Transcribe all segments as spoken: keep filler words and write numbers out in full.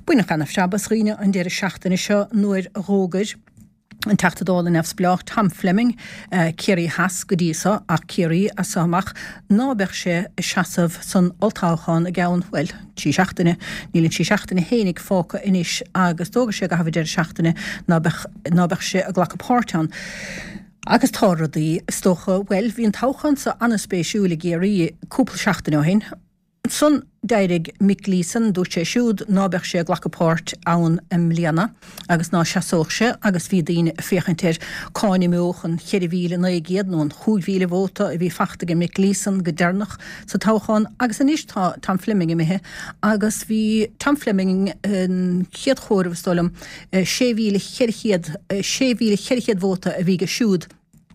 Buine ganaf Shabbos riine an deir seachtainna seo nuair rógair an tachtadál in efsblach Tom Fleming, uh, Kiri Haas godísa a Kiri a samach nábech sé seasamh san oltáchan a gaun, well, tí seachtainna, nílinn tí seachtainna hénig fóca inis agus dóga sé go hafa deir seachtainna nábech sé a ghlacha pártan. Agus táradí stocha, well, hí an táchan sa anaspéisiúla géirí cúpla seachtainna hin. Son deirig Mick Leeson dúirt sé siúd nábech sé glachapáirt ann im líana agus ná seasoch sé agus bhí daoine féchantir cáinne móchan cheir bhíle na géad nó an chúdhíle bhóta a bhí fachtaige Mick Leeson go dearnach sa táchan agus an istá Tom Fleming imethe agus bhí Tom Fleming an chiad chóir bhstolam sé bhíle cheirchéad sé bhíle cheirchéad bhóta a bhí go siúd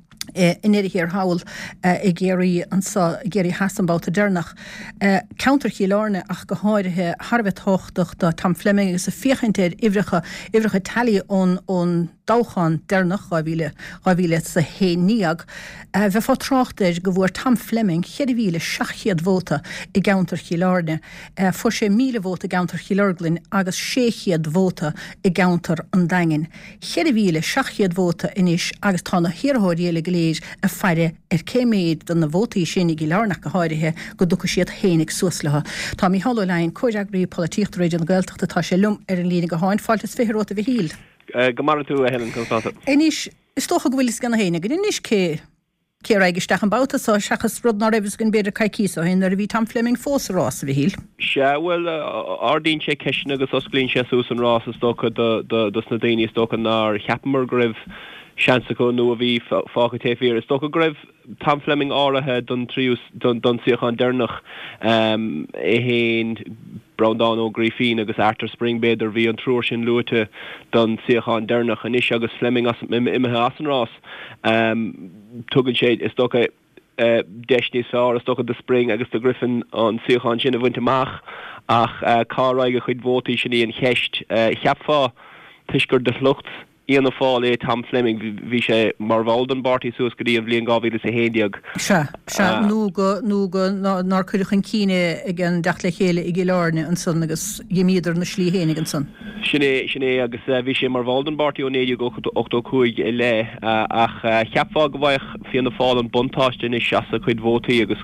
in éidir hir hawl i géirí an sa géirí hasanbáta dernach. Counter chiilárne ach go háirithe harbet hochtach da Tom Fleming agus a fiochantéir ivricha ivricha talí ón ón dáchan dernach gáhíle gáhíle sa hé níag. Bheith fá tráchtéir go bhfuair Tom Fleming cheir bhíle seachiad bhóta i Counter chiilárne. For sé míle bhóta Counter chiilárglin agus séchiad bhóta i Counter an daingin. Cheir bhíle seachiad bhóta inis agus tána hirthóiréile léir a feire ar céméid don na bhótaí sinnig í lárnach go háirithe go dúcha siad hénig suaslatha. Tá mí hallólein cóideagraí políocht réidir an Gaeltachta tá sé lum ar an lína go háin fáiltas fitheróta bhí híl. Go mar tú a Helen Constanta. Inis is tócha go bhfuil gan héine, go inis cé cé aigeisteach an báta sa seachas rud ná raibhs gon beidir caiicís ó hin ar bhí Tom Fleming fósarás a bhí híl. Se well ardín sé ceisina agus osclín sé sús an rás is tócha do sna daoine is tócha ná cheapamar go raibh Shansaco nu a bhí fácha téfír is tócha go raibh Tom Fleming áirithe don tríús don siochan dernach um, é héin Browndown ó Griffin agus Arthur Springbeder bhí an trúir sin luite don siochan dernach an is agus Fleming as imethe as an rás um, tugann sé is tócha uh, deisní sá is tócha de Spring agus de Griffin an siochan sin a bhainteach ach uh, cáraige chuid bhótaí sin í an cheist uh, cheapfá tuisgur de flucht Ian a fáil é Tom Fleming bhí sé mar bháildan bartí suas go dtíobh líon gábhíle sa héideag. Se, se, nó go nó go nar chuideach cíine ag an deachla chéile i gilárne an son agus gimíidir na slí hénig an son. Sinné sinné agus bhí sé mar bháildan bartí ó néideag ochtó cúig i le ach cheapfá go bhaich fion na fáil an buntáiste is seasa chuid bhótaí agus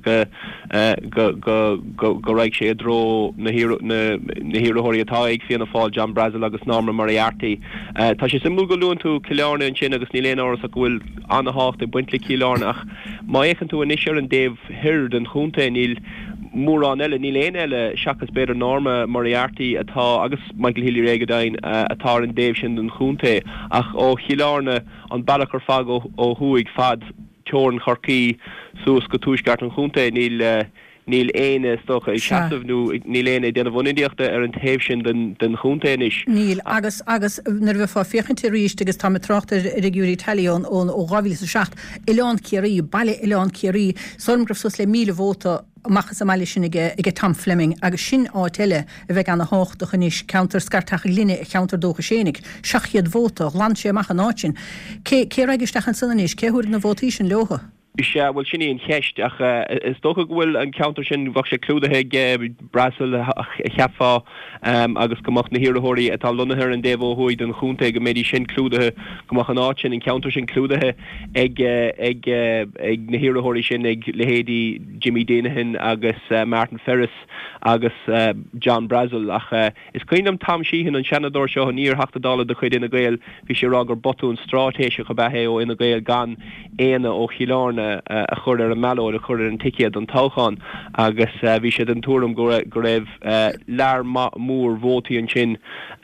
go go raigh sé a dro na hiúrthirí atá ag fion na fáil John Brazil agus Norman Moriarty. Tá sé simú go lún tú Cilearna an sin agus ní léon áras a bhfuil anna hácht i buintla Cilearna ach má échan tú inisir an Dave Hird an chúnta níl mór an eile ní léon eile seachas beidir Norma Moriarty atá agus Michael Healy Reagadáin atá an Dave sin an chúnta ach ó Cilearna an bailachar fag ó thuig fad teoran chorcaí suas go túisgart an chúnta níl níl éine stocha i seaamh nó níl éine déanana bhhaindiachta ar an taobh sin den chúntaéis. Níl agus agus nar bheith fá fiochantaí ríist agus tá tráchtar régiúí talíón ón ó gáhíle sa seacht Ileán Ciarí, baile Ileán Ciarí, sormgraf sus le míle bhóta machchas am sin ige Tom Fleming agus sin áteile a bheith anna háchtach inis counter scartach líne counter dócha sénig seachiad bhóta land sé amach an áin. Cé aigeisteach an sanna níos, cé thuir na bhótaí sin leocha? Is uh, well sinné an cheist ach uh, is tócha bhfuil an counter sin bhah sé clúdathe ge Brasil cheapfá um, agus gomach na hiúrthirí atá lunathe an déh thuid an chúnta go méidir sin clúdathe gomach an áit sin an counter sin clúdathe ag ag ag na hiúrthirí sin ag lehéadí Jimmy Danahan agus uh, Martin Ferris agus uh, John Brazil ach uh, is cuiinam Tom Sheehan an senador seo níor heachtadála de chuid ina gael bhí sé rágur botún strátéise go bethe ó ina gael gan éana ó Chiilárne a chur ar an meló a chur an tiiciad an táchan agus bhí sé den túm go raibh lear mór bhótaí an sin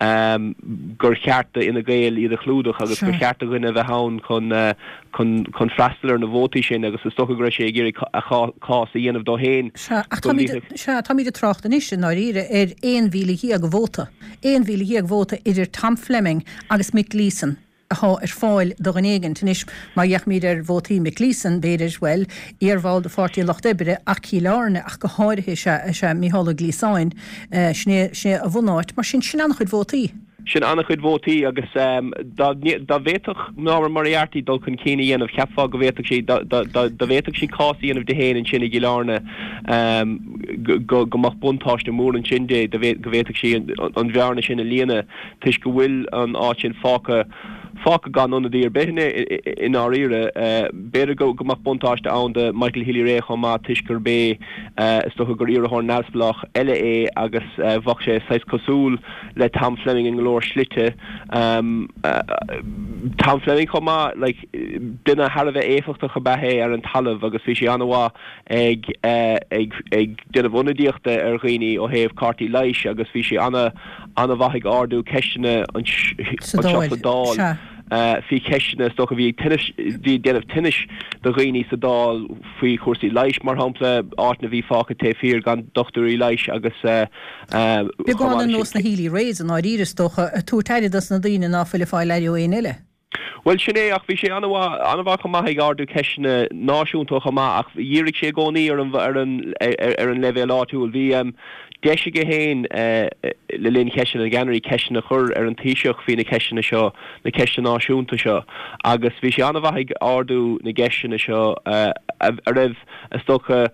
gur chearta ina gael iad a chlúdach agus gur chearta gine bheith hán chun chun freistalar na bhótaí sin agus is stocha gur sé géirí cás a dhéanamh dó héin. Se tá míad a trácht an sin ná ire ar éon bhíle hí ag bhóta. Éon bhíle hí ag bhóta idir Tom Fleming agus Mick Leeson. Há ar fáil do an éigen tunis má dheach míad ar bhótaí Mick Leeson beidir well ar bháil de fáirtíí locht ibre ach Ciilárne ach go háirithe se se míhallla glísáin sné sé a bhnáit mar sin sin annach chuid bhótaí. sin anna chud bhótaí agus dá bhéach ná Moriarty dul chun cíine dhéanamh cheapá go bhéach sí dá bhéach sí cásaí anmh de héin an sinna giláne go gomach buntáiste mór an sin dé go bhéach sí an bhearna sinna líana tuis go bhfuil an áit sin fáca fáca gan anna dtíar bethine in áíre béidir go gomach buntáiste ann de Michael Healy ré chomá tuis gur bé is sto gur íorthór nesblach eile é agus bhach sé seis cosúil le Tom Fleming in glór slite um, uh, Tom Fleming chomá like, duine Harbh éfachtach go bethe ar an talamh agus bhí sé anmhá ag ag ag duine bhunadíochta ar dhaoine ó thaobh cartaí leiis agus bhí sé anna anna bhaigh ardú ceistena an seafadáil fi ceistena sto a bhí tinnis bhí déanamh tinnis do dhaoine sa dáil faoi chósaí leiis mar hampla áitna bhí fácha té fíor gan dochtúí leiis agus Beáin nós na Healy rééis an áíire stocha a tútaidir na daine ná fuile fáil leú é eile. Well sinné ach bhí sé anmhá anmhá go maithaigh ardú ceisina náisiúnta chumá ach dhéirigh sé gcónaí ar an ar an ar an levéil áitiúil bhí deise go héin le linn ceisina gannaí ceisina chur ar an tíiseach hí na ceisina seo na ceisina náisiúnta seo agus bhí sé anmhaigh ardú na geisina seo a raibh stocha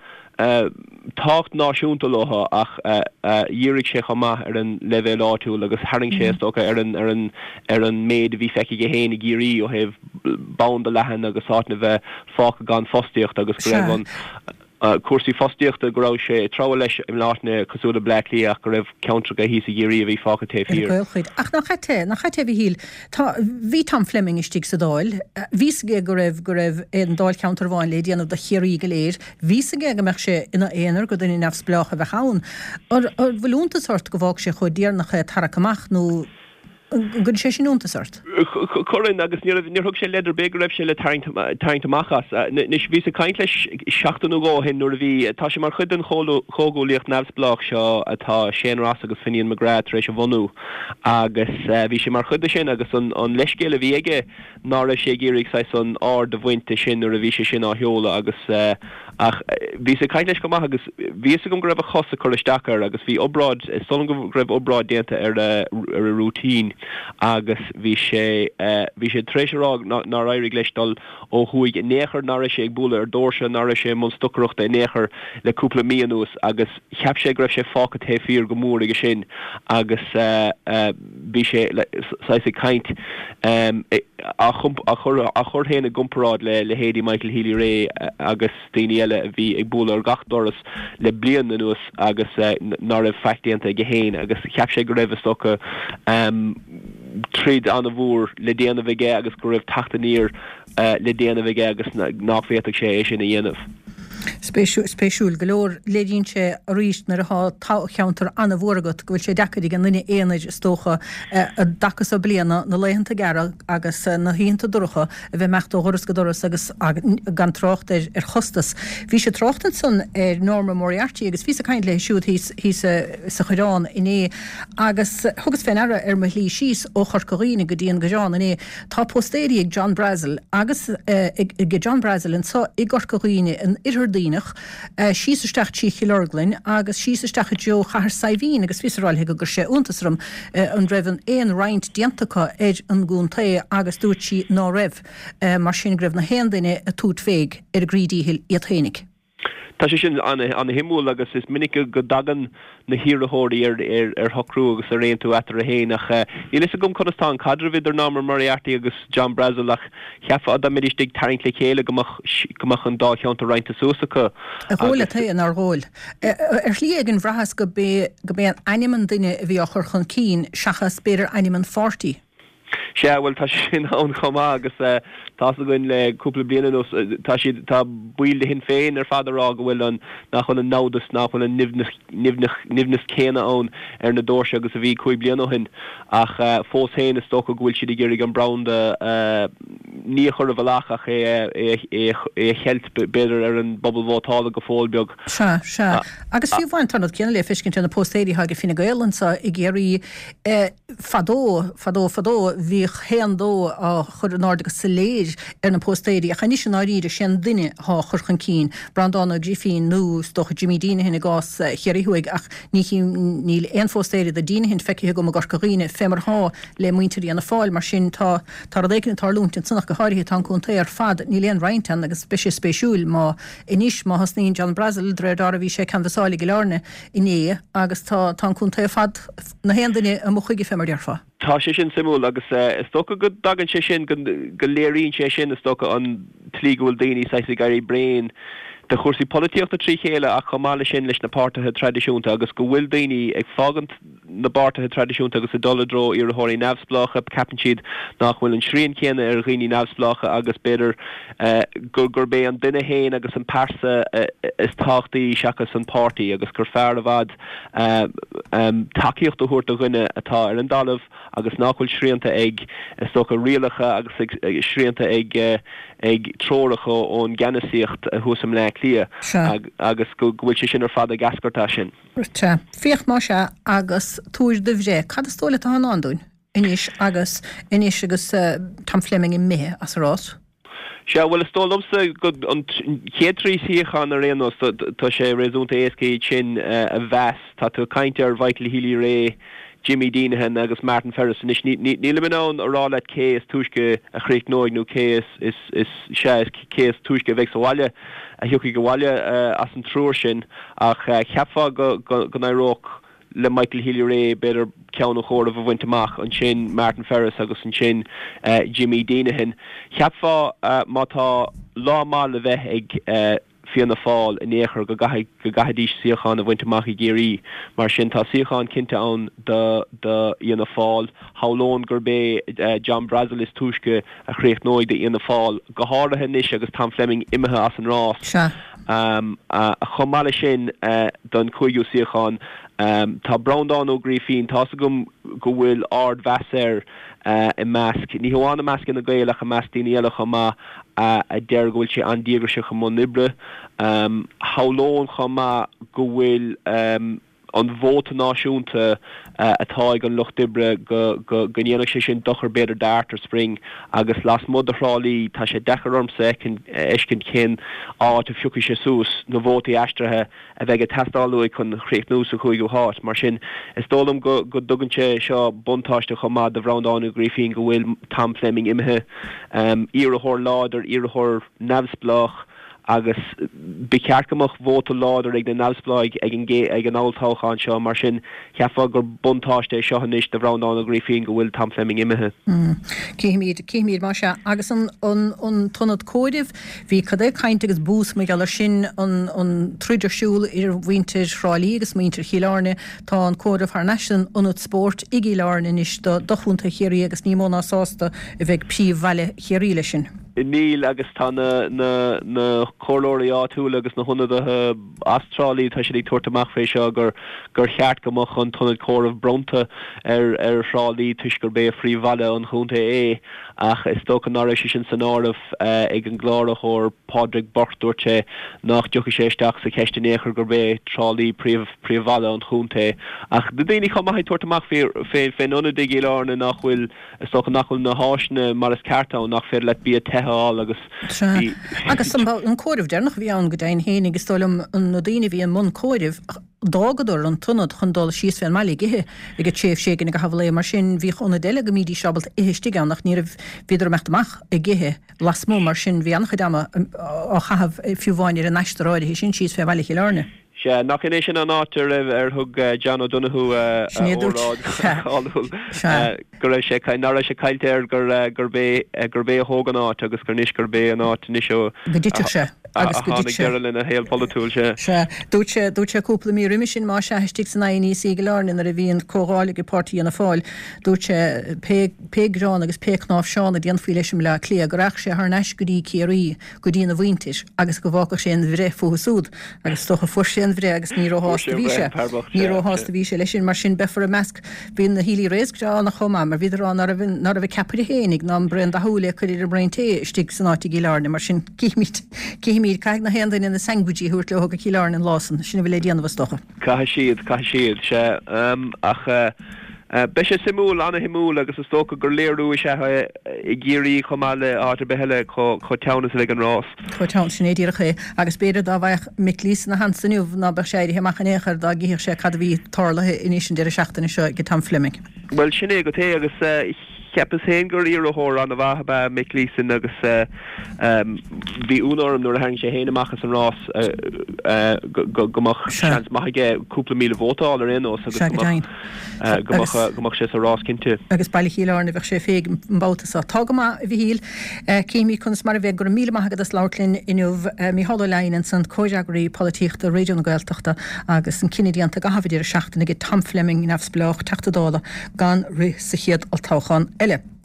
tácht náisiúnta lotha ach dhéirigh sé chumá ar an levéil áitiúil agus haing sé stocha ar an ar an ar an méid bhí feici go héin i géirí ó thaobh bán de lehan agus áitna bheith fácha gan fostíocht agus go raibh an cuasaí fostíochta go raibh sé trá leis im láithne cosúla Blackley ach go raibh ceantracha hí sa géirí a bhí fácha té fíor. Ach nach chaite nach chaite bhí híl tá bhí Tom Fleming istí sa dáil ví ge go raibh go raibh an dáil counter bháin le déanamh de chéirí go léir ví ge go meach sé ina éonar go duna nefs bleach a bheith chaún ar bhúnta sort go bhág sé chu déarnacha tarachamach nó gur sé sinúnta sort. Corin agus ní thug sé leidir be raibh sé le taingtamachchas nis ví a caiint leis seachtain gá hin nuair a bhí tá sé mar chud an chógóíocht nebsblach seo atá séanrás agus finíon McGrath éis a bhhanú agus bhí sé mar chud sin agus an leiscéile bhí aige ná raibh sé géirigh sa san ár de bhainte sin nuair a bhí sé sin á heola agus ach bhí a caiint leis gomach agus bhí gom go raibh a chosa choristeachar agus bhí obrád stolan go raibh obrád déanta ar a rútín agus bhí sé bhí sé tréisirág ná éirigh leisdal ó chuig néchar ná sé ag búla ar dóirse ná sé man stochreacht é néchar le cúpla míanús agus cheap sé greibh sé fácha té fíor go mór aige sin agus bhí sé sa sé caiint a chur héna gumparád le le héadí Michael Healy ré agus daoine eile bhí ag búla ar gach doras le blian na nuas agus ná raibh feictéanta go héin agus cheap sé go raibh stocha tríd an a bhúr le déanamh aige agus go raibh tachtaníir le déanamh aige agus nachbhéach sé é sin a dhéanamh. Spéisiúil golóir lédín sé a ríist nar a cheantar anna bhórgat go bhfuil sé decaí an duine éanaid stocha a dachas a bliana na leihananta gara agus na hínta dúcha a bheith mecht óras go doras agus gan trocht ar chostas. Bhí sé trochtan san ar Norma Moriarty agus ví a caiint le siúd hí sa churáin iné agus thugus féin ara ar me lí síos ó chorcoíine go dtíon goán iné tá postéí ag John Brazil agus ag John Brazil an sa i gorcoíine an irdínach síisteach tí chilorglin agus síisteach Jo chahar saihín agus víráilthe go gur sé úntasrum an raibhann éon roiint diantacha éid an gúnta agus dúirtí ná raibh mar sin greibh na héandaine a túd féig ar grídíhil iad chénig. Tá sé sin an himú agus is minic go dagan na hirathirí ar ar thocrú agus a réon tú etar a héanach í is a gom chutá cadravid ar Norma Moriarty agus John Brazil ach cheafa a midistig taring le chéile gomach an dá cheanta reinta súsacha. A ghóla ta an ar ghóil. Ar lí an bhrahas go bé go bé an animan duine a bhí ochar chun cín seachas beidir animan forty. sé bhfuil tá sin an chomá agus tá a goin le cúpla blianana tá si tá buil hin féin ar fadarrá go bhfuil an nach chun an nádas nach chun an nimnas céna ón ar na dóirse agus a bhí chuig bliana hin ach fós héin is sto go bhfuil siad géirigh an brown de ní chur a bhachach é cheilt beidir ar an bobbal go fóilbeag. Se se agus fiú bhain tanad ceanna le fiscin na postéirí ha go fina gaelansa i géirí fadó fadó fadó bhí chéandó a chur an ádagus sa léir ar na postéirí a chaní sin áíidir sin duine há churchan cín, Brandánna Griffin nó stocha Jimmy Dean hinna gás cheirhuaig ach níl ein fóstéiri a díine hin feici go a garcaíine fémar há le muinteí anna fáil mar sin tá tar décinn tarlúntin sanach go háirithe tan chunta ar fad ní léon reintan agus speisi spéisiúil má inis má hasnín John Brazil dre dar a bhí sé canvasála go lárne iné agus tá tan chunta fad na héandaine a mo chuige fémar dearfa. Tá sé sin simú agus is sto go dagan sé sin go léiríonn sé sin is sto an tlígúil daoine sa garí brain de chósaí políochtta trí chéile a chomála sin leis na páirtathe tradiisiúnta agus go bhfuil daoine ag fágant na bartathe tradiisiúnta agus a doladró ar athirí neamhsplácha capan siad nach bhfuil an sríon chéine ar rií neamhsplácha agus beidir gur gur bé an duine héin agus an persa is táchtaí seachas an pártaí agus gur fear a bhd takeíocht a thuirt a ghuine atá ar an dalamh agus nachhfuil sríanta ag is sto rialacha agus sríanta ag ag tróracha ón ganasíocht a thusam le lia agus go bhfuil sé sin ar fad a gascartá sin. Rute, fioch má se agus túir de bhré, cad is tóla tá anúin inis agus inis agus tam Fleming i mé as rás. Se bhfuil stólumsa go an chétrí síochan ar réanos tá sé réúnta éascaí sin a bheas tá tú cainte ar bhaicla hílí ré Jimmy Deanahan agus Martin Ferris is níle minán ará le céas túisce a chréic nóig nó céas is is se céas túisce bheith sáile a hiúci go bháile as an trúir sin ach cheapfá go go nairóch le Michael Healy Ray beidir ceann chóir a bhaint amach an sin Martin Ferris agus an sin Jimmy Deanahan. Cheapfá mátá lá má le bheith ag fianna fáil in éair go gahadís siochan a bhaint amach i géirí mar sin tá siochan cinnte ann de de íana fáil hálón gur bé John Brazil is túisce a chréoch nóid de íana fáil go háirithe níos agus Tom Fleming imethe as an rás um, a chomáile sin don chuigú siochan um, tá Brandán ó Griffin tá gom go bhfuil ard bheasair Uh, i measc. Ní hamháinna measc ina gaoilech a measc daoine eile chumá uh, a deir go bhfuil sé an díagrise go mó nibre. Um, Hálón chumá go bhfuil um, an bhóta náisiúnta uh, atá ag an luchtibre go go gnéanach sé sin dochar beidir d'art ar spring agus las mud a rálaí tá sé dechar ormsa ecin ecin cin áit a fiúci sé sús na bhótaí eistrathe a bheith a testálaí chun chréichnús a chuig go háit mar sin is dólam go go dugann sé seo buntáiste chumá de Brandán ó Griffin go bhfuil Tom Fleming imethe um, iarthór láidir iarthór neamhsplách agus becearcamach bhóta láidir ag den neamhspláig ag an gé ag an áiltáchan seo mar sin cheapfá gur buntáiste seo hanis de Brandán ó Griffin go bhfuil Tom Fleming imethe. Céimiad céimiad mar se agus an an tunnad cóidih hí cad é caint agus bús me gal sin an an trúidirsúil ar bhaintear rálaí agus muintear chiileárne tá an cóidih ar naisian anút sport i ghiileárne is do dochúnta chéirí agus ní móna sásta a bheith príomhhaile chéirí lei sin. Níl agus tá na na na chorlóirí áitiúil agus na hunnadathe Austrrálaí tá sé ag tuairteach fé seo gur gur cheart gomach an tunnad córamh bronta ar ar Austrrálaí tuis gur bé a phríomhhaile an chunta é ach is sto an áris sin san ámh ag an glárachóir Padraig Burke nach deocha séisteach sa ceiste néair gur bé trálaí príomhhaile an chunta ach de daoine chumtha tuairteach fé fé féinionad ag géileárna nach bhfuil is sto nachhfuil na háisna mar is ceartá nach fér le bí a tethe agus agus an cóirih dénach bhí an go dain hénig gus stoilm an daine bhí an mún cóirih dágadúir an tunnad chun dul síos féin meí githe ag go tréh ségan go hablé mar sin bhí chuna déile go mídí sebalt éiste nach ní viidir mechtach i githe las mó mar sin bhí annach dáma á chahabh fiúháinir a neisteráide hí sin síos fé bhile chéileárne. Se nach in sin an átar ar thug John O'Donoghue gur sé ná sé caiilteir gur gur bé gur bé hógan áit agus gur níos gur bé an áit níoseo godíte se agus golinn a héal polúil se. Se dúte dúte cúpla mí riimi sin má se heistí san naí sí goláin ar a bhíon choáige pátíí anna fáil dúte pérán agus pécnáh seánna díon fi leis le clé goreach sé th neis goí céirí go dtíana bhaintis agus go bhhacha sé an bhré fuhasúd agus stocha fu sé bhré agus ní hásta víse ní hásta víse lei sin mar sin befar a measc bhíon na hílí rééisrá nach chomá mar viidir nar a bheith capir hénig ná brenn a thuúla chuir ar brainté stig san áti giárne mar sin cíimiid cíimiid caiig na hendain in na sangbuidí thuirt le thug a ciárne an lásan sinna bhfuil déanamh stocha. Cai siad cai siad se ach Be sé simú anna himú agus is sto gur léirú se i ggéirí chomáile átar behelle cho tena le an rás. Cho te sin éidir ché agus beidir dá bhaith milís na hansanniuh ná be séidir heachchanéchar dá gíhir sé cad bhí tálathe inísin de seachtainna seo go tam Fleming. Well sinné go té agus Cepas hen gur íorthór an a bhathe milísan agus bhí únám nuair a hang sé héanaachchas an rás gomach seans maithige cúpla míle bhótáil ar inós agus gomach sé a rás cinnte. Agus bailí híána bheith sé féig mbátas a tágama bhí híl céimí chun mar a bheith gur míle maithagad as láirlinn inniuh mí halllein an san cóideagaí politíocht a réidirna gailteachta agus an cinedíanta gahabhaidir seachtainna go tam Fleming nefsbleach teachtadála gan ri sa chiad altáchan eile.